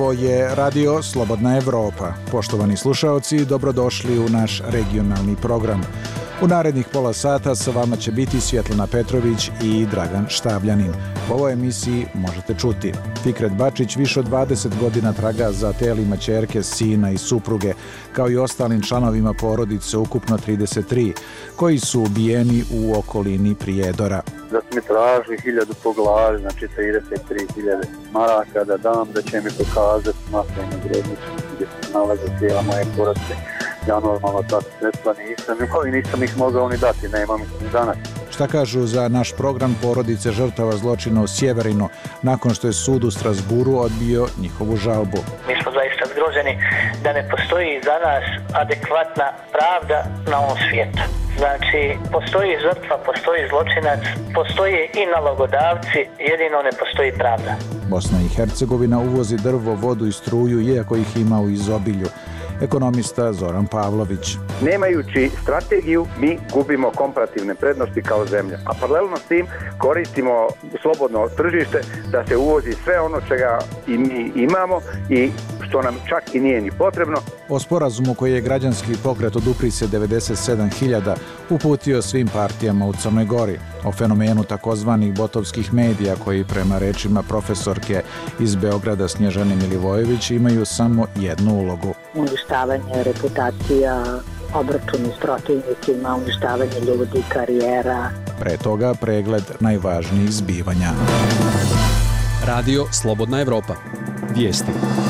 Ovo je Radio Slobodna Evropa. Poštovani slušaoci, dobrodošli u naš regionalni program. U narednih pola sata sa vama će biti Svjetlana Petrović i Dragan Štavljanin. U ovoj emisiji možete čuti: Fikret Bačić više od 20 godina traga za telima ćerke, sina i supruge, kao i ostalim članovima porodice, ukupno 33, koji su ubijeni u okolini Prijedora. Da su mi tražili 1000 po glavi, znači 33.000 maraka da dam, da će mi pokazati masovnu grobnicu gdje se nalaze tijela moje porodice. Ja normalno ta sredstva nisam ih mogao ni dati, nemam ih ni danas. Šta kažu za naš program porodice žrtava zločina u Sjeverinu, nakon što je sud u Strasburu odbio njihovu žalbu? Mi smo zaista zgroženi da ne postoji za nas adekvatna pravda na ovom svijetu. Znači, postoji žrtva, postoji zločinac, postoje i nalogodavci, jedino ne postoji pravda. Bosna i Hercegovina uvozi drvo, vodu i struju, iako ih ima u izobilju. Ekonomista Zoran Pavlović. Nemajući strategiju, mi gubimo komparativne prednosti kao zemlja. A paralelno s tim koristimo slobodno tržište da se uvozi sve ono čega i mi imamo i što nam čak i nije ni potrebno. O sporazumu koji je građanski pokret Odupri se 97.000 uputio svim partijama u Crnoj Gori. O fenomenu takozvanih botovskih medija koji prema rečima profesorke iz Beograda Snježane Milivojević imaju samo jednu ulogu. Uništavanje reputacija, obračuni s protivnicima, uništavanje ljudi, karijera. Pre toga pregled najvažnijih zbivanja. Radio Slobodna Evropa. Vijesti.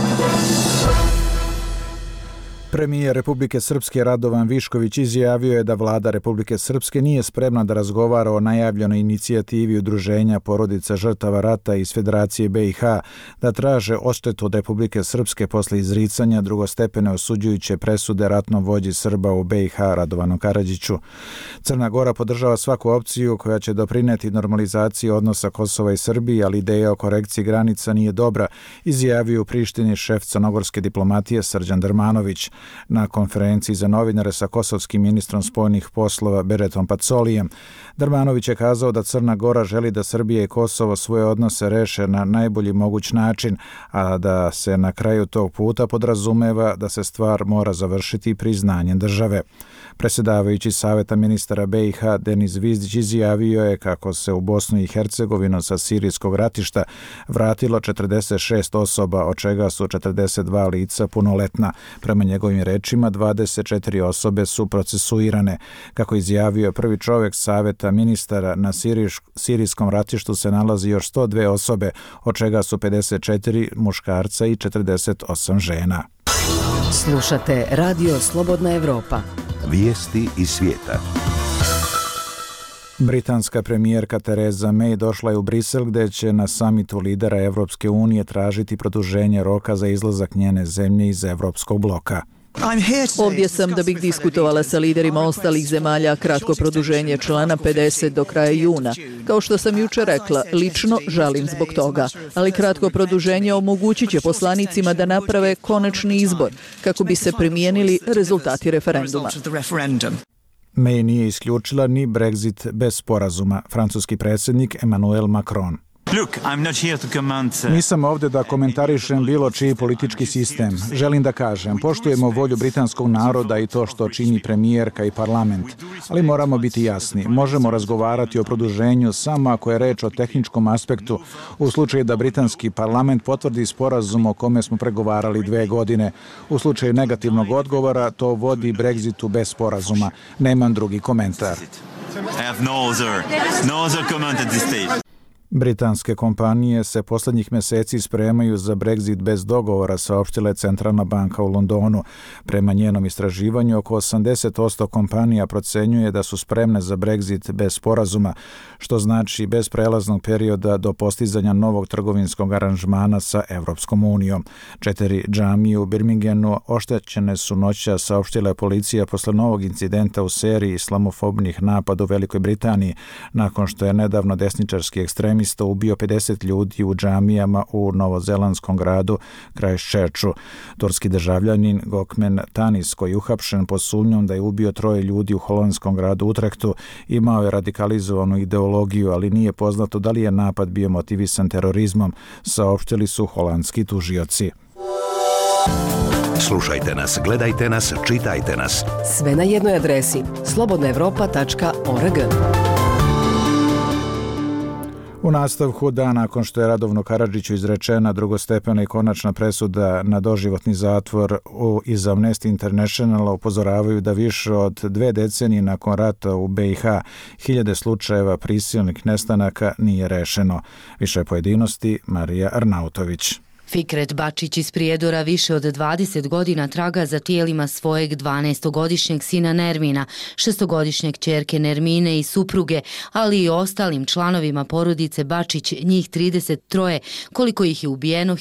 Premijer Republike Srpske Radovan Višković izjavio je da vlada Republike Srpske nije spremna da razgovara o najavljenoj inicijativi udruženja porodica žrtava rata iz Federacije BiH da traže odštetu od Republike Srpske posle izricanja drugostepene osuđujuće presude ratnom vođi Srba u BiH Radovanu Karadžiću. Crna Gora podržava svaku opciju koja će doprineti normalizaciji odnosa Kosova i Srbije, ali ideja o korekciji granica nije dobra, izjavio u Prištini šef crnogorske diplomatije Srđan Drmanović. Na konferenciji za novinare sa kosovskim ministrom spoljnih poslova Beretom Pacolijem, Drmanović je kazao da Crna Gora želi da Srbija i Kosovo svoje odnose reše na najbolji moguć način, a da se na kraju tog puta podrazumeva da se stvar mora završiti priznanjem države. Predsjedavajući Saveta ministara BiH Denis Vizdić izjavio je kako se u Bosnu i Hercegovinu sa sirijskog ratišta vratilo 46 osoba, od čega su 42 lica punoletna. Prema njegovim rečima 24 osobe su procesuirane. Kako izjavio prvi čovjek Saveta ministara, na sirijskom ratištu se nalazi još 102 osobe, od čega su 54 muškarca i 48 žena. Slušate Radio Slobodna Evropa. Vijesti iz svijeta. Britanska premijerka Theresa May došla je u Brisel gdje će na samitu lidera Evropske unije tražiti produženje roka za izlazak njene zemlje iz Evropskog bloka. Ovdje sam da bih diskutovala sa liderima ostalih zemalja kratko produženje člana 50 do kraja juna. Kao što sam jučer rekla, lično žalim zbog toga, ali kratko produženje omogućit će poslanicima da naprave konačni izbor kako bi se primijenili rezultati referenduma. May nije isključila ni Brexit bez sporazuma, francuski predsjednik Emmanuel Macron. Nisam ovdje da komentarišem bilo čiji politički sistem. Želim da kažem, poštujemo volju britanskog naroda i to što čini premijerka i parlament. Ali moramo biti jasni, možemo razgovarati o produženju samo ako je reč o tehničkom aspektu, u slučaju da britanski parlament potvrdi sporazum o kome smo pregovarali 2 godine. U slučaju negativnog odgovora to vodi Brexitu bez sporazuma. Nemam drugi komentar. Britanske kompanije se posljednjih mjeseci spremaju za Brexit bez dogovora, saopštila je Centralna banka u Londonu. Prema njenom istraživanju, oko 80% kompanija procenjuje da su spremne za Brexit bez sporazuma, što znači bez prelaznog perioda do postizanja novog trgovinskog aranžmana sa Evropskom unijom. 4 džamije u Birminghamu oštećene su noćas, saopštila je policija posle novog incidenta u seriji islamofobnih napada u Velikoj Britaniji, nakon što je nedavno desničarski ekstremist ubio 50 ljudi u džamijama u novozelandskom gradu Christchurchu. Turski državljanin Gökmen Tanis, koji je uhapšen pod sumnjom da je ubio 3 ljudi u holandskom gradu Utrechtu, imao je radikalizovanu ideologiju, ali nije poznato da li je napad bio motivisan terorizmom, saopštili su holandski tužioci. Slušajte nas, gledajte nas, čitajte nas. Sve na jednoj adresi slobodnaevropa.org. U nastavku dana nakon što je Radovanu Karadžiću izrečena drugostepena i konačna presuda na doživotni zatvor iz Amnesty Internationala upozoravaju da više od 2 decenije nakon rata u BiH 1000 slučajeva prisilnih nestanaka nije rešeno. Više pojedinosti Marija Arnautović. Fikret Bačić iz Prijedora više od 20 godina traga za tijelima svojeg 12-godišnjeg sina Nermina, 6-godišnjeg ćerke Nermine i supruge, ali i ostalim članovima porodice Bačić, njih 33, koliko ih je ubijeno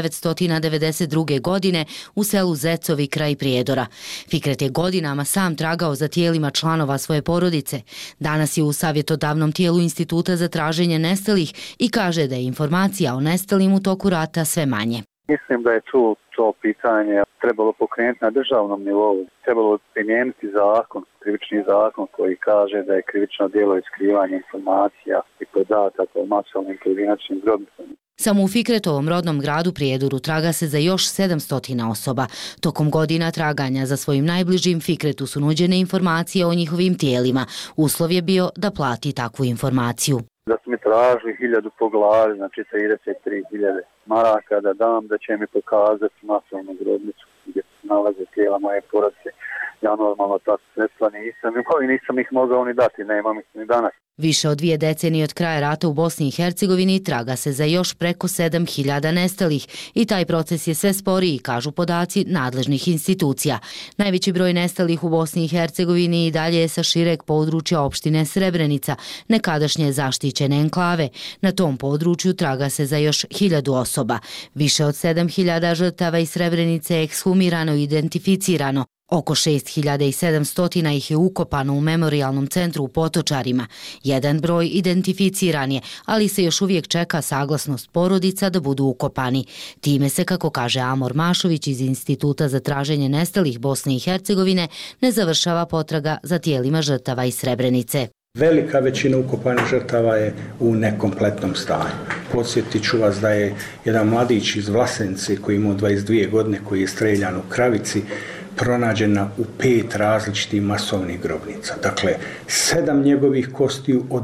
1992. godine u selu Zecovi kraj Prijedora. Fikret je godinama sam tragao za tijelima članova svoje porodice. Danas je u savjetodavnom tijelu Instituta za traženje nestalih i kaže da je informacija o nestalim u toku rata sve manje. Mislim da je to pitanje trebalo pokrenuti na državnom nivou. Trebalo primijeniti zakon, krivični zakon koji kaže da je krivično djelo iskrivanje informacija i podataka o masovnim pojedinačnim grobnicama. Samo u Fikretovom rodnom gradu Prijedoru traga se za još 700 osoba. Tokom godina traganja za svojim najbližim Fikretu su nuđene informacije o njihovim tijelima. Uslov je bio da plati takvu informaciju. Da su mi tražili 1000 po glavi, znači 33.000 maraka da dam, da će mi pokazati masovnu grobnicu gdje se nalaze tijela moje porodice. Ja normalno tako sredstva nisam ih mogao ni dati, nemam ih ni danas. Više od 2 decenije od kraja rata u Bosni i Hercegovini traga se za još preko 7000 nestalih i taj proces je sve sporiji, kažu podaci nadležnih institucija. Najveći broj nestalih u Bosni i Hercegovini i dalje je sa šireg područja opštine Srebrenica, nekadašnje zaštićene enklave. Na tom području traga se za još 1000 osoba. Više od 7000 žrtava iz Srebrenice je ekshumirano i identificirano. Oko 6700 ih je ukopano u memorijalnom centru u Potočarima. Jedan broj identificiran je, ali se još uvijek čeka saglasnost porodica da budu ukopani. Time se, kako kaže Amor Mašović iz Instituta za traženje nestalih Bosne i Hercegovine, ne završava potraga za tijelima žrtava iz Srebrenice. Velika većina ukopanih žrtava je u nekompletnom stanju. Podsjetit ću vas da je jedan mladić iz Vlasenice koji imao 22 godine, koji je streljan u Kravici, pronađena u 5 različitih masovnih grobnica. Dakle, 7 njegovih kostiju od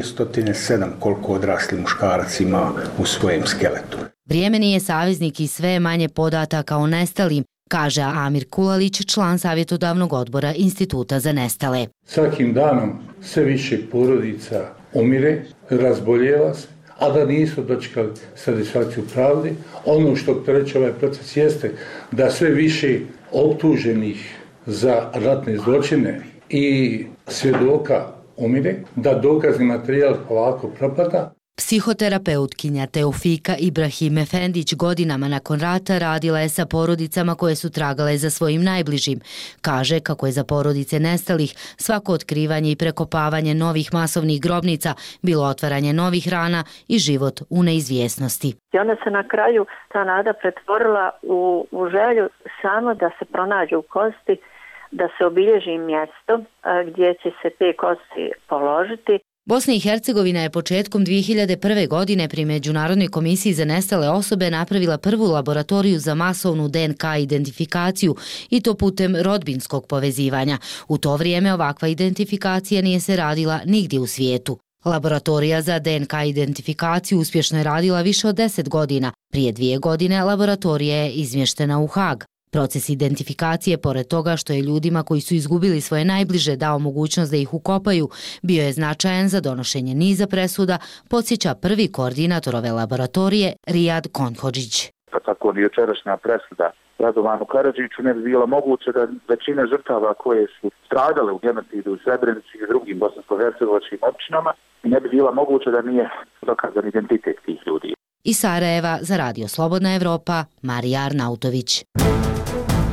207 koliko odrasli muškarac ima u svojem skeletu. Vrijeme nije saveznik i sve manje podataka o nestalim, kaže Amir Kulalić, član savjetodavnog odbora Instituta za nestale. Svakim danom sve više porodica umire, razboljeva se, a da nisu dočekali satisfakciju pravde. Ono što opterećuje ovaj proces jeste da sve više optuženih za ratne zločine i svjedoka umire, da dokazni materijal polako propada. Psihoterapeutkinja Teofika Ibrahim Efendić godinama nakon rata radila je sa porodicama koje su tragale za svojim najbližim. Kaže kako je za porodice nestalih svako otkrivanje i prekopavanje novih masovnih grobnica bilo otvaranje novih rana i život u neizvjesnosti. I onda se na kraju ta nada pretvorila u želju samo da se pronađu kosti, da se obilježi mjesto gdje će se te kosti položiti. Bosna i Hercegovina je početkom 2001. godine pri Međunarodnoj komisiji za nestale osobe napravila prvu laboratoriju za masovnu DNK identifikaciju i to putem rodbinskog povezivanja. U to vrijeme ovakva identifikacija nije se radila nigdje u svijetu. Laboratorija za DNK identifikaciju uspješno je radila više od 10 godina. Prije 2 godine laboratorija je izmještena u Hag. Proces identifikacije, pored toga što je ljudima koji su izgubili svoje najbliže dao mogućnost da ih ukopaju, bio je značajan za donošenje niza presuda, podsjeća prvi koordinator ove laboratorije, Rijad Konhodžić. Pa tako ni jučerašnja presuda Radovanu Karadžiću ne bi bilo moguće da većina žrtava koje su stradale u genocidu u Srebrenici i drugim bosansko-hercegovačkim općinama ne bi bilo moguće da nije dokazan identitet tih ljudi. Iz Sarajeva za Radio Slobodna Evropa, Marija Arnautović.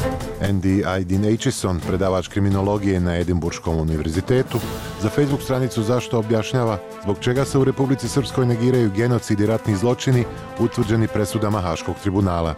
Andy Aydin Aitchison, predavač kriminologije na Edinburškom univerzitetu, za Facebook stranicu Zašto objašnjava zbog čega se u Republici Srpskoj negiraju genocid i ratni zločini utvrđeni presudama Haškog tribunala.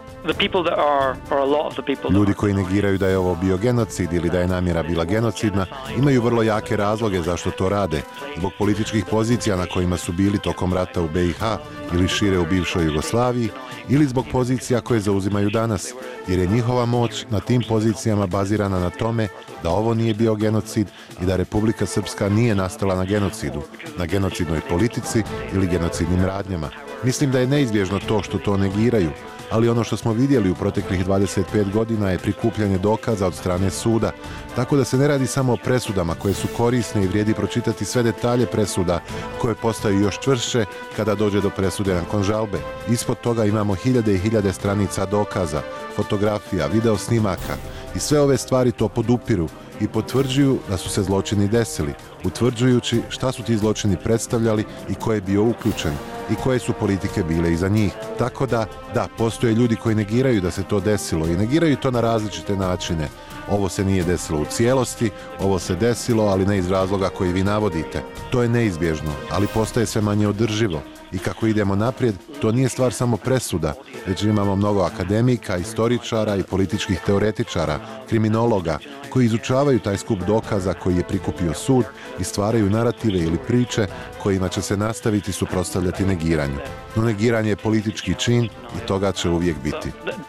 Ljudi koji negiraju da je ovo bio genocid ili da je namjera bila genocidna imaju vrlo jake razloge zašto to rade, zbog političkih pozicija na kojima su bili tokom rata u BiH ili šire u bivšoj Jugoslaviji, ili zbog pozicija koje zauzimaju danas, jer je njihova moć na tim pozicijama bazirana na tome da ovo nije bio genocid i da Republika Srpska nije nastala na genocidu, na genocidnoj politici ili genocidnim radnjama. Mislim da je neizbježno to što to negiraju, ali ono što smo vidjeli u proteklih 25 godina je prikupljanje dokaza od strane suda, tako da se ne radi samo o presudama koje su korisne i vrijedi pročitati sve detalje presuda koje postaju još čvršće kada dođe do presude nakon žalbe. Ispod toga imamo hiljade i hiljade stranica dokaza, fotografija, video snimaka i sve ove stvari to podupiru i potvrđuju da su se zločini desili, utvrđujući šta su ti zločini predstavljali i ko je bio uključen i koje su politike bile iza njih. Tako da, postoje ljudi koji negiraju da se to desilo i negiraju to na različite načine. Ovo se nije desilo u cijelosti, ovo se desilo, ali ne iz razloga koji vi navodite. To je neizbježno, ali postaje sve manje održivo. I kako idemo naprijed, to nije stvar samo presuda, već imamo mnogo akademika, istoričara i političkih teoretičara, kriminologa, koji izučavaju taj skup dokaza koji je prikupio sud i stvaraju narative ili priče kojima će se nastaviti suprotstavljati negiranju. No negiranje je politički čin i toga će uvijek biti.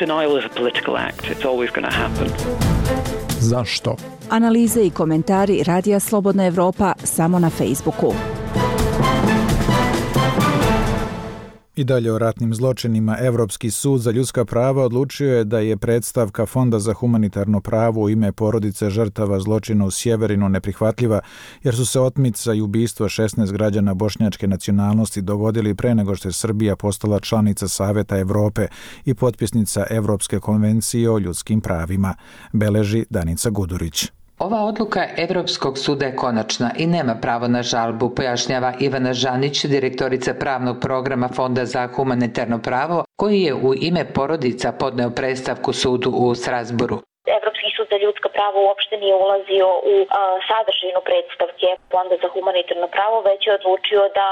Zašto? Analize i komentari Radija Slobodna Evropa samo na Facebooku. I dalje o ratnim zločinima. Evropski sud za ljudska prava odlučio je da je predstavka Fonda za humanitarno pravo u ime porodice žrtava zločina u Sjeverinu neprihvatljiva, jer su se otmica i ubistvo 16 građana bošnjačke nacionalnosti dogodili pre nego što je Srbija postala članica Saveta Evrope i potpisnica Evropske konvencije o ljudskim pravima, beleži Danica Gudurić. Ova odluka Evropskog suda je konačna i nema pravo na žalbu, pojašnjava Ivana Žanić, direktorica pravnog programa Fonda za humanitarno pravo, koji je u ime porodica podneo predstavku sudu u Strasbourgu. Evropski sud za ljudska prava uopšte nije ulazio u sadržinu predstavke Fonda za humanitarno pravo, već je odlučio da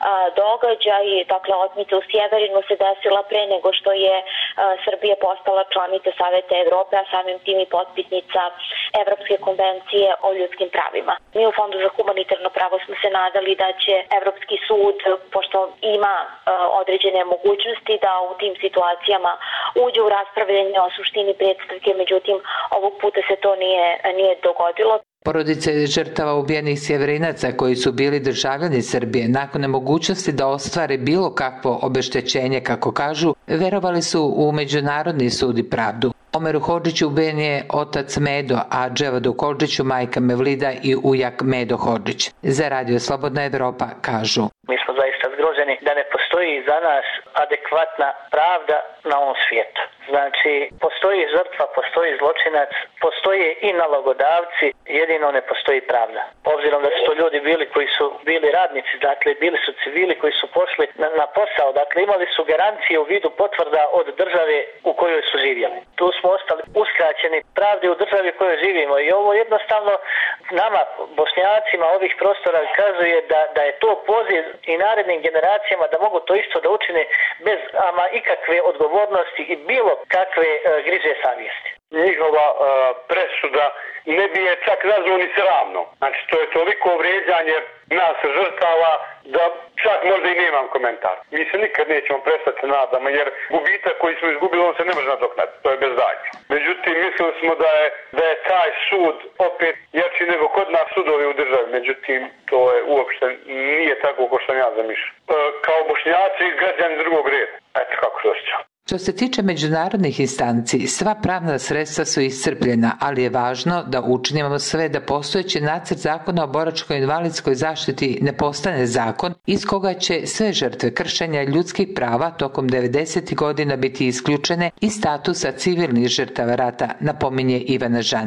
događaj, dakle otmica u Sjeverinu se desila pre nego što je Srbija postala članica Saveta Evrope, a samim tim i potpisnica Evropske konvencije o ljudskim pravima. Mi u Fondu za humanitarno pravo smo se nadali da će Evropski sud, pošto ima određene mogućnosti da u tim situacijama uđe u raspravljanje o suštini predstavke, međutim ovog puta se to nije dogodilo. Porodice žrtava ubijenih Sjeverinaca koji su bili državljani Srbije nakon nemogućnosti da ostvare bilo kakvo obeštećenje, kako kažu, verovali su u Međunarodni sud i pravdu. Omeru Hodžiću ubijen je otac Medo, a Dževadu Hodžiću majka Mevlida i ujak Medo Hodžić. Za Radio Slobodna Evropa kažu: Mi smo zaista zgroženi da ne postoji za nas adekvatna pravda na ovom svijetu. Znači, postoji žrtva, postoji zločinac, postoje i nalogodavci, jedino ne postoji pravda. Obzirom da su to ljudi bili koji su bili radnici, dakle bili su civili koji su pošli na posao, dakle imali su garancije u vidu potvrda od države u kojoj su živjeli. Tu smo ostali uskraćeni pravde u državi u kojoj živimo i ovo jednostavno nama, Bošnjacima ovih prostora, kazuje da je to poziv i narednim generacijama da mogu to isto da učine bez ama ikakve odgovornosti i bilo kakve griže savjesti. Njihova presuda ne bi je čak nazvao ni sramno. Znači, to je toliko vrijeđanje nas žrtava da čak možda i nemam komentar. Mi se nikad nećemo prestati nadama, jer gubitak koji smo izgubili, on se ne može nadoknaditi. To je bezdanje. Međutim, mislili smo da je taj sud opet jači nego kod nas sudovi u državi. Međutim, to je uopšte nije tako kao što ja zamišljam. Kao Bošnjaci i građani drugog reda. Eto kako se osjećam. Što se tiče međunarodnih instanci, sva pravna sredstva su iscrpljena, ali je važno da učinimo sve da postojeći nacrt zakona o boračko-invalidskoj zaštiti ne postane zakon iz koga će sve žrtve kršenja ljudskih prava tokom 90. godina biti isključene iz statusa civilnih žrtava rata, napominje Ivana Žanić.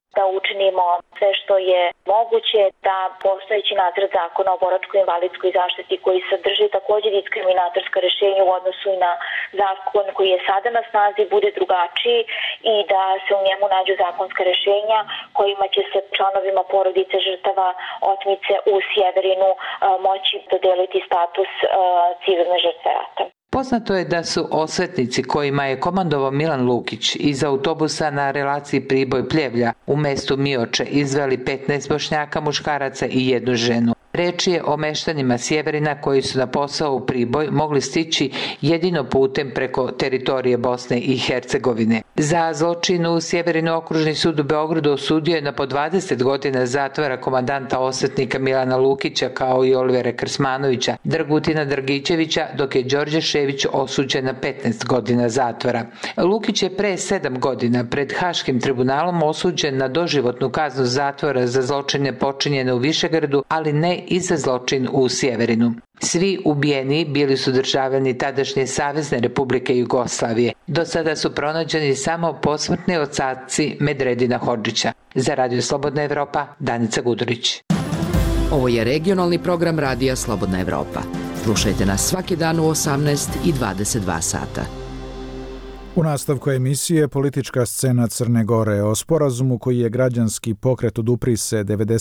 da učinimo sve što je moguće, da postojeći nacrt zakona o boračko-invalidskoj zaštiti koji sadrži također diskriminatorska rješenja u odnosu i na zakon koji je sada na snazi bude drugačiji i da se u njemu nađu zakonska rješenja kojima će se članovima porodice žrtava otmice u Sjeverinu moći dodeliti status civilne žrtve rata. Poznato je da su osvetnici kojima je komandovao Milan Lukić iz autobusa na relaciji Priboj-Pljevlja u mestu Mioče izveli 15 Bošnjaka, muškaraca i jednu ženu. Reč je o meštanima Sjeverina koji su na posao u Priboj mogli stići jedino putem preko teritorije Bosne i Hercegovine. Za zločin u Sjeverinu Okružni sud u Beogradu osudio je na po 20 godina zatvora komandanta osvetnika Milana Lukića kao i Olivera Krsmanovića, Dragutina Dragićevića, dok je Đorđe Šević osuđen na 15 godina zatvora. Lukić je pre 7 godina pred Haškim tribunalom osuđen na doživotnu kaznu zatvora za zločine počinjene u Višegradu, ali ne i za zločin u Sjeverinu. Svi ubijeni bili su državljani tadašnje Savezne Republike Jugoslavije. Do sada su pronađeni samo posmrtni ostaci Medredina Hodžića. Za Radio Slobodna Evropa, Danica Gudurić. Ovo je regionalni program Radija Slobodna Evropa. Slušajte nas svaki dan u 18 i 22 sata. U nastavku emisije politička scena Crne Gore o sporazumu koji je građanski pokret Odupri se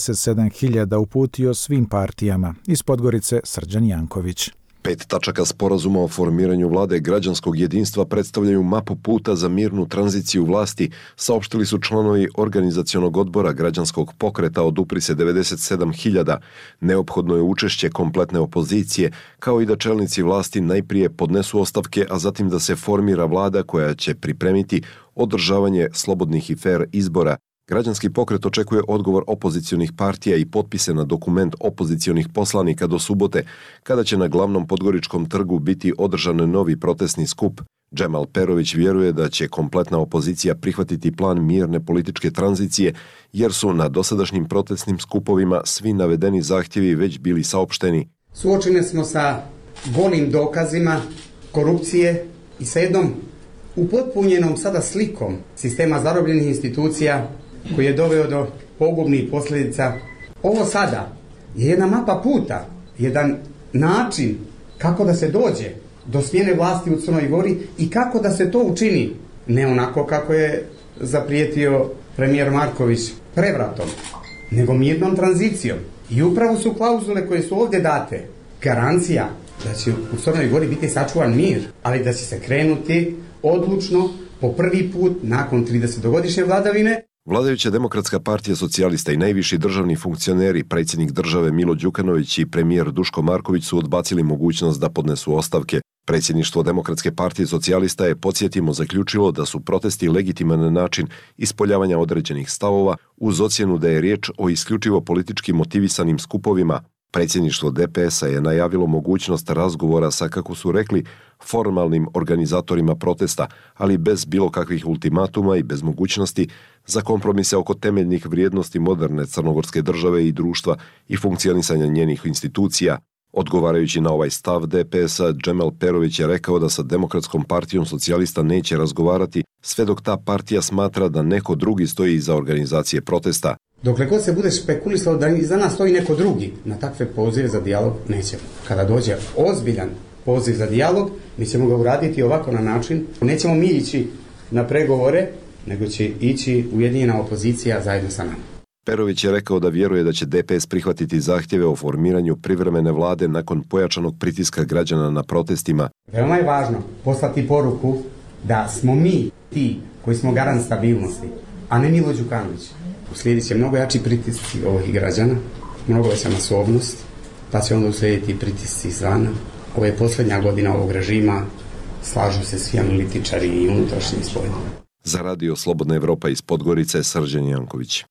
97.000 uputio svim partijama. Iz Podgorice Srđan Janković. 5 tačaka sporazuma o formiranju vlade građanskog jedinstva predstavljaju mapu puta za mirnu tranziciju vlasti, saopštili su članovi organizacionog odbora građanskog pokreta Odupri se 97.000. Neophodno je učešće kompletne opozicije, kao i da čelnici vlasti najprije podnesu ostavke, a zatim da se formira vlada koja će pripremiti održavanje slobodnih i fer izbora. Građanski pokret očekuje odgovor opozicionih partija i potpise na dokument opozicionih poslanika do subote, kada će na glavnom podgoričkom trgu biti održan novi protestni skup. Džemal Perović vjeruje da će kompletna opozicija prihvatiti plan mirne političke tranzicije, jer su na dosadašnjim protestnim skupovima svi navedeni zahtjevi već bili saopšteni. Suočeni smo sa golim dokazima korupcije i sa jednom upotpunjenom sada slikom sistema zarobljenih institucija koji je doveo do pogubnih posljedica. Ovo sada je jedna mapa puta, jedan način kako da se dođe do smjene vlasti u Crnoj Gori i kako da se to učini, ne onako kako je zaprijetio premijer Marković prevratom, nego mirnom tranzicijom. I upravo su klauzule koje su ovdje date garancija da će u Crnoj Gori biti sačuvan mir, ali da će se krenuti odlučno po prvi put nakon 30-godišnje vladavine. Vladajuća Demokratska partija socijalista i najviši državni funkcioneri, predsjednik države Milo Đukanović i premijer Duško Marković su odbacili mogućnost da podnesu ostavke. Predsjedništvo Demokratske partije socijalista je, podsjetimo, zaključilo da su protesti legitiman način ispoljavanja određenih stavova uz ocjenu da je riječ o isključivo politički motivisanim skupovima. Predsjedništvo DPS-a je najavilo mogućnost razgovora sa, kako su rekli, formalnim organizatorima protesta, ali bez bilo kakvih ultimatuma i bez mogućnosti za kompromise oko temeljnih vrijednosti moderne crnogorske države i društva i funkcionisanja njenih institucija. Odgovarajući na ovaj stav DPS-a, Džemal Perović je rekao da sa Demokratskom partijom socijalista neće razgovarati sve dok ta partija smatra da neko drugi stoji iza organizacije protesta. Dokle god se bude špekulisalo da iza nas stoji neko drugi, na takve pozive za dijalog nećemo. Kada dođe ozbiljan poziv za dijalog, mi ćemo ga uraditi ovako na način. Nećemo mi ići na pregovore, nego će ići ujedinjena opozicija zajedno sa nama. Perović je rekao da vjeruje da će DPS prihvatiti zahtjeve o formiranju privremene vlade nakon pojačanog pritiska građana na protestima. Veoma je važno poslati poruku da smo mi ti koji smo garant stabilnosti, a ne Milo Đukanović. Uslijedit će mnogo jači pritisci ovih građana, mnogo veća masovnost, pa će onda uslijediti pritisci izvana. Ovo je posljednja godina ovog režima, slažu se svi analitičari i unutrašnji i spoljni. Za Radio Slobodna Evropa iz Podgorice, Srđan Janković.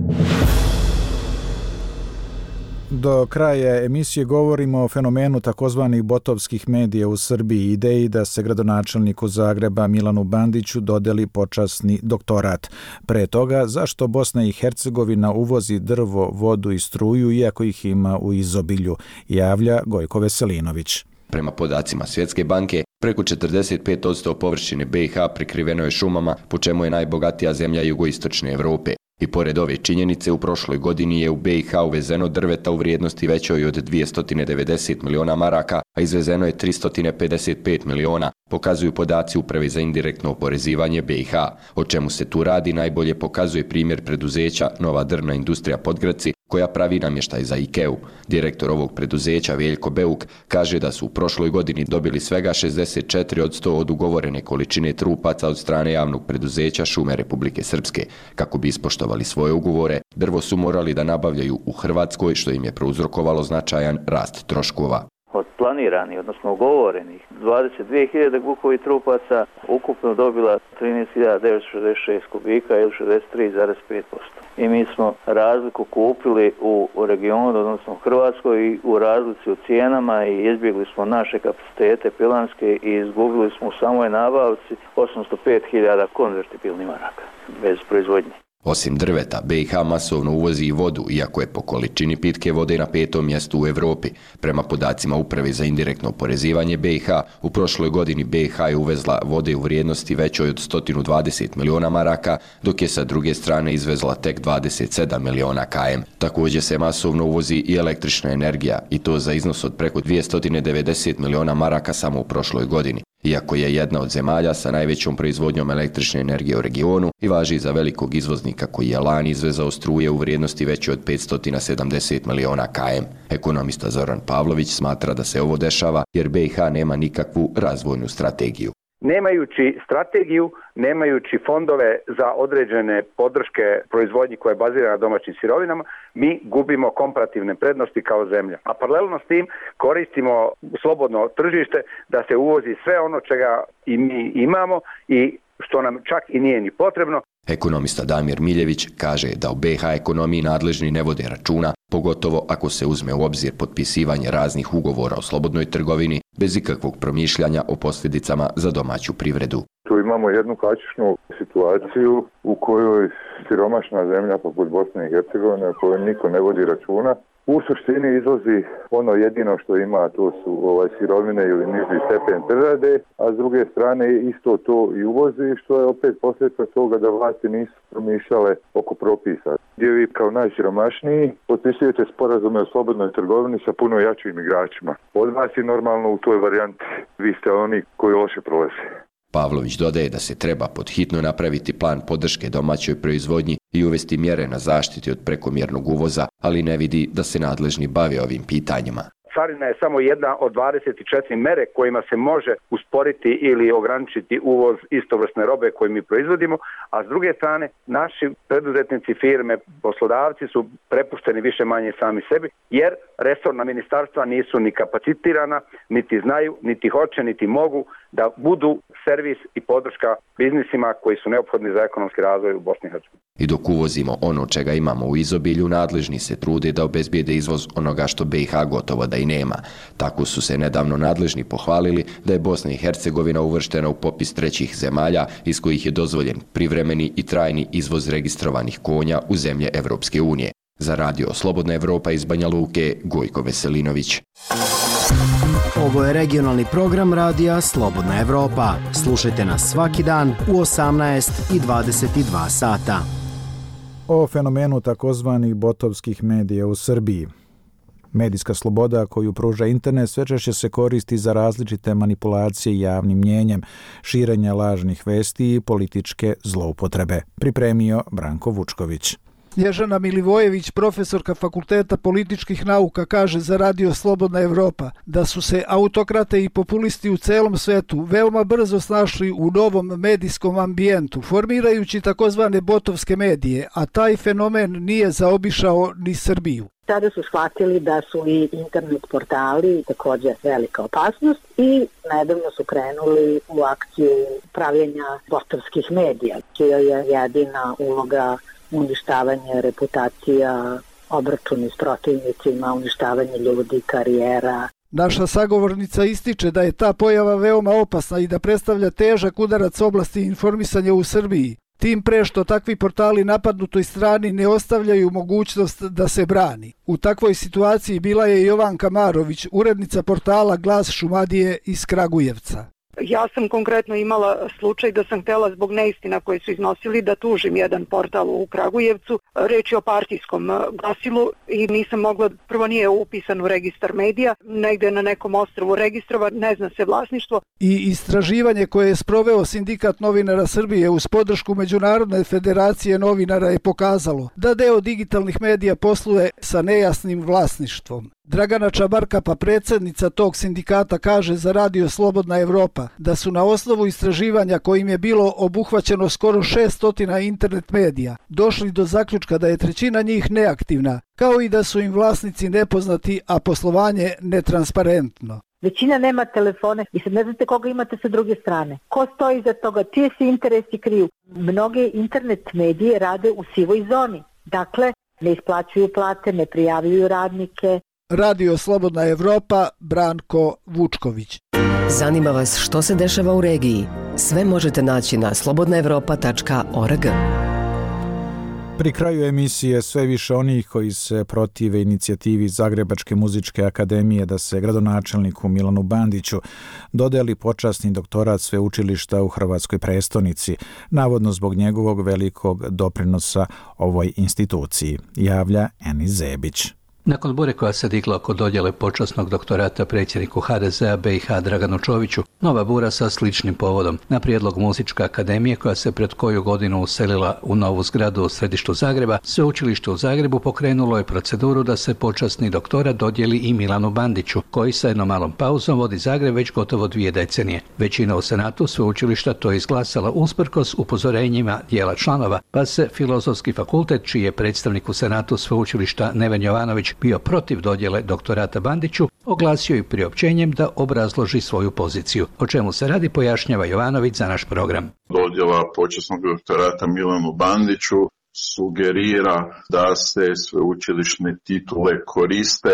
Do kraja emisije govorimo o fenomenu takozvanih botovskih medija u Srbiji i ideji da se gradonačelniku Zagreba Milanu Bandiću dodeli počasni doktorat. Pre toga, zašto Bosna i Hercegovina uvozi drvo, vodu i struju iako ih ima u izobilju, javlja Gojko Veselinović. Prema podacima Svjetske banke, preko 45% površine BiH prekriveno je šumama, po čemu je najbogatija zemlja jugoistočne Evrope. I pored ove činjenice, u prošloj godini je u BiH uvezeno drveta u vrijednosti većoj od 290 miliona maraka, a izvezeno je 355 miliona, pokazuju podaci Uprave za indirektno oporezivanje BiH. O čemu se tu radi najbolje pokazuje primjer preduzeća Nova drvna industrija Podgradci, koja pravi namještaj za IKEA-u. Direktor ovog preduzeća Veljko Beuk kaže da su u prošloj godini dobili svega 64 od 100 od ugovorene količine trupaca od strane javnog preduzeća Šume Republike Srpske. Kako bi ispoštovali svoje ugovore, drvo su morali da nabavljaju u Hrvatskoj, što im je prouzrokovalo značajan rast troškova. Od planiranih, odnosno ugovorenih 22.000 gukovih trupaca ukupno dobila 13.966 kubika ili 63,5%. I mi smo razliku kupili u regionu, odnosno u Hrvatskoj, i u razlici u cijenama i izbjegli smo naše kapacitete pilanske i izgubili smo u samoj nabavci 805.000 konvertibilnih maraka bez proizvodnje. Osim drveta, BiH masovno uvozi i vodu, iako je po količini pitke vode na 5. mjestu u Europi. Prema podacima Uprave za indirektno oporezivanje BiH, u prošloj godini BiH je uvezla vode u vrijednosti većoj od 120 miliona maraka, dok je sa druge strane izvezla tek 27 miliona km. Također se masovno uvozi i električna energija, i to za iznos od preko 290 miliona maraka samo u prošloj godini. Iako je jedna od zemalja sa najvećom proizvodnjom električne energije u regionu i važi za velikog izvoznika koji je lani izvezao struje u vrijednosti veće od 570 miliona km. Ekonomista Zoran Pavlović smatra da se ovo dešava jer BiH nema nikakvu razvojnu strategiju. Nemajući strategiju, nemajući fondove za određene podrške proizvodnji koja je bazirana na domaćim sirovinama, mi gubimo komparativne prednosti kao zemlja. A paralelno s tim koristimo slobodno tržište da se uvozi sve ono čega i mi imamo i što nam čak i nije ni potrebno. Ekonomista Damir Miljević kaže da u BiH ekonomiji nadležni ne vode računa, pogotovo ako se uzme u obzir potpisivanje raznih ugovora o slobodnoj trgovini bez ikakvog promišljanja o posljedicama za domaću privredu. Tu imamo jednu klasičnu situaciju u kojoj siromašna zemlja poput Bosne i Hercegovine, o kojoj niko ne vodi računa, u suštini izvozi ono jedino što ima, to su sirovine ili niži stepen prerade, a s druge strane isto to i uvozi, što je opet posljedica toga da vlasti nisu promišljale oko propisa. Gdje vi kao najsiromašniji potpisujete sporazume o slobodnoj trgovini sa puno jačim igračima. Od vas je normalno u toj varijanti, vi ste oni koji loše prolaze. Pavlović dodaje da se treba podhitno napraviti plan podrške domaćoj proizvodnji i uvesti mjere na zaštiti od prekomjernog uvoza, ali ne vidi da se nadležni bave ovim pitanjima. Carina je samo jedna od 24 mere kojima se može usporiti ili ograničiti uvoz istovrsne robe koju mi proizvodimo, a s druge strane naši preduzetnici, firme, poslodavci su prepušteni više manje sami sebi, jer resorna ministarstva nisu ni kapacitirana, niti znaju, niti hoće, niti mogu da budu servis i podrška biznisima koji su neophodni za ekonomski razvoj u Bosni i Hercegovini. I dok uvozimo ono čega imamo u izobilju, nadležni se trude da obezbijede izvoz onoga što BiH gotovo da i nema. Tako su se nedavno nadležni pohvalili da je Bosna i Hercegovina uvrštena u popis trećih zemalja iz kojih je dozvoljen privremeni i trajni izvoz registrovanih konja u zemlje Evropske unije. Za radio Slobodna Evropa iz Banja Luke, Gojko Veselinović. Ovo je regionalni program radija Slobodna Evropa. Slušajte nas svaki dan u 18 i 22 sata. O fenomenu takozvanih botovskih medija u Srbiji. Medijska sloboda koju pruža internet sve češće se koristi za različite manipulacije javnim mnjenjem, širenja lažnih vesti i političke zloupotrebe. Pripremio Branko Vučković. Snježana Milivojević, profesorka Fakulteta političkih nauka, kaže za radio Slobodna Evropa da su se autokrate i populisti u celom svetu veoma brzo snašli u novom medijskom ambijentu, formirajući takozvane botovske medije, a taj fenomen nije zaobišao ni Srbiju. Tada su shvatili da su i internet portali također velika opasnost i nedavno su krenuli u akciju pravljenja botovskih medija, čija je jedina uloga uništavanje reputacija, obračuni s protivnicima, uništavanje ljudi, karijera. Naša sagovornica ističe da je ta pojava veoma opasna i da predstavlja težak udarac oblasti informisanja u Srbiji. Tim pre što takvi portali napadnutoj strani ne ostavljaju mogućnost da se brani. U takvoj situaciji bila je Jovanka Marović, urednica portala Glas Šumadije iz Kragujevca. Ja sam konkretno imala slučaj da sam htjela zbog neistina koje su iznosili da tužim jedan portal u Kragujevcu. Reč je o partijskom glasilu i nisam mogla, prvo nije upisan u registar medija, negde na nekom ostrvu registrovan, ne zna se vlasništvo. I istraživanje koje je sproveo Sindikat novinara Srbije uz podršku Međunarodne federacije novinara je pokazalo da deo digitalnih medija posluje sa nejasnim vlasništvom. Dragana Čabarkapa, predsjednica tog sindikata, kaže za Radio Slobodna Evropa da su na osnovu istraživanja kojim je bilo obuhvaćeno skoro 600 internet medija došli do zaključka da je trećina njih neaktivna, kao i da su im vlasnici nepoznati, a poslovanje netransparentno. Većina nema telefone i sad ne znate koga imate sa druge strane. Ko stoji iza toga, čije se interesi kriju. Mnoge internet medije rade u sivoj zoni. Dakle, ne isplaćuju plate, ne prijavljuju radnike. Radio Slobodna Evropa, Branko Vučković. Zanima vas što se dešava u regiji? Sve možete naći na slobodnaevropa.org. Pri kraju emisije sve više onih koji se protive inicijativi Zagrebačke muzičke akademije da se gradonačelniku Milanu Bandiću dodeli počasni doktorat sveučilišta u hrvatskoj prestonici, navodno zbog njegovog velikog doprinosa ovoj instituciji, javlja Enis Zebić. Nakon bure koja se digla oko dodjele počasnog doktorata predsjedniku HDZ-a BiH Draganu Čoviću, nova bura sa sličnim povodom. Na prijedlog Muzičke akademije, koja se pred koju godinu uselila u novu zgradu u središtu Zagreba, sveučilište u Zagrebu pokrenulo je proceduru da se počasni doktorat dodjeli i Milanu Bandiću, koji sa jednom malom pauzom vodi Zagreb već gotovo 2 decenije. Većina u Senatu sveučilišta to je izglasala usprkos upozorenjima dijela članova, pa se Filozofski fakultet, čiji je predstavnik u Senatu sveučilišta Neven Jovanović bio protiv dodjele doktorata Bandiću, oglasio i priopćenjem da obrazloži svoju poziciju. O čemu se radi, pojašnjava Jovanović za naš program. Dodjela počasnog doktorata Milanu Bandiću sugerira da se sveučilišne titule koriste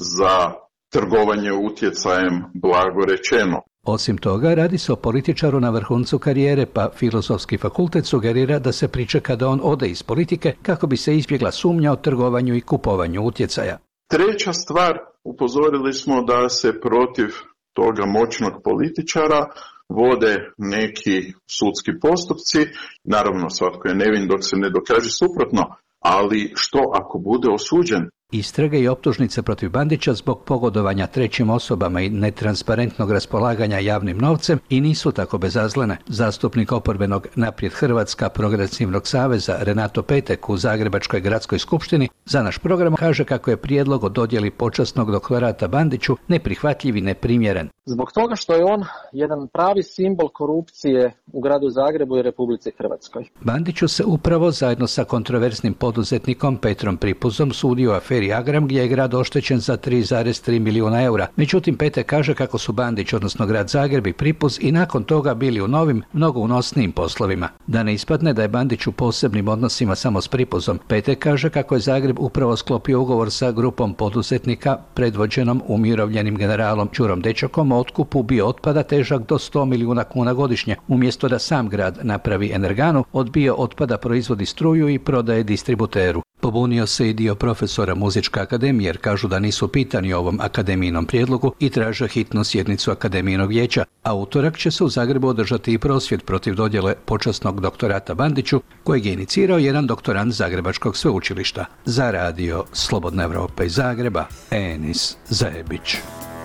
za trgovanje utjecajem, blago rečeno. Osim toga, radi se o političaru na vrhuncu karijere, pa Filozofski fakultet sugerira da se pričeka da on ode iz politike kako bi se izbjegla sumnja o trgovanju i kupovanju utjecaja. Treća stvar, upozorili smo da se protiv toga moćnog političara vode neki sudski postupci. Naravno, svatko je nevin dok se ne dokaže suprotno, ali što ako bude osuđen? Istrage i optužnice protiv Bandića zbog pogodovanja trećim osobama i netransparentnog raspolaganja javnim novcem i nisu tako bezazlene. Zastupnik oporbenog Naprijed Hrvatska Progresivnog saveza Renato Petek u Zagrebačkoj gradskoj skupštini za naš program kaže kako je prijedlog o dodjeli počasnog doktorata Bandiću neprihvatljiv i neprimjeren. Zbog toga što je on jedan pravi simbol korupcije u gradu Zagrebu i Republici Hrvatskoj. Bandiću se upravo zajedno sa kontroverznim poduzetnikom Petrom Pripuzom sudio u aferi Agram, gdje je grad oštećen za 3,3 milijuna eura. Međutim, Pete kaže kako su Bandić, odnosno grad Zagreb i Pripuz, i nakon toga bili u novim, mnogo unosnijim poslovima. Da ne ispadne da je Bandić u posebnim odnosima samo s Pripuzom, Pete kaže kako je Zagreb upravo sklopio ugovor sa grupom poduzetnika predvođenom umirovljenim generalom Ćurom Dečakom o otkupu biootpada težak do 100 milijuna kuna godišnje. Umjesto da sam grad napravi energanu, od biootpada proizvodi struju i prodaje distributeru. Pobunio se i dio profesora Muzičke akademije jer kažu da nisu pitani o ovom akademijinom prijedlogu i traže hitnu sjednicu akademijinog vijeća, a utorak će se u Zagrebu održati i prosvjed protiv dodjele počasnog doktorata Bandiću, kojeg je inicirao jedan doktorant Zagrebačkog sveučilišta. Za radio Slobodna Evropa iz Zagreba, Enis Zebić.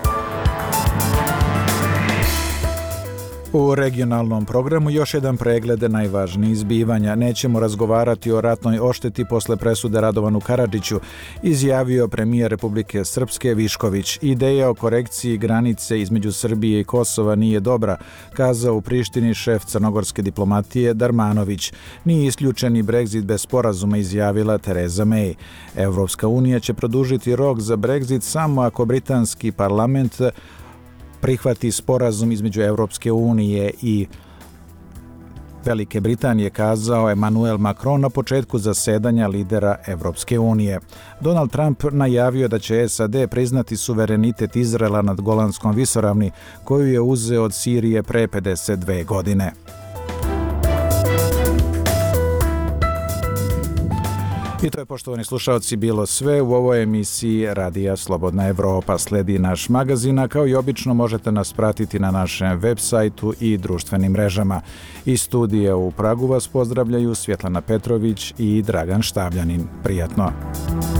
U regionalnom programu još jedan pregled najvažnijih zbivanja. Nećemo razgovarati o ratnoj ošteti posle presude Radovanu Karadžiću, izjavio premijer Republike Srpske Višković. Ideja o korekciji granice između Srbije i Kosova nije dobra, kazao u Prištini šef crnogorske diplomatije Darmanović. Nije isključen i Brexit bez sporazuma, izjavila Tereza May. Evropska unija će produžiti rok za Brexit samo ako britanski parlament prihvati sporazum između Evropske unije i Velike Britanije, kazao Emmanuel Macron na početku zasedanja lidera Evropske unije. Donald Trump najavio da će SAD priznati suverenitet Izraela nad Golanskom visoravni, koju je uzeo od Sirije pre 52 godine. I to je, poštovani slušalci, bilo sve u ovoj emisiji Radija Slobodna Evropa. Sledi naš magazin, a kao i obično možete nas pratiti na našem web sajtu i društvenim mrežama. Iz studija u Pragu vas pozdravljaju Svjetlana Petrović i Dragan Štavljanin. Prijatno!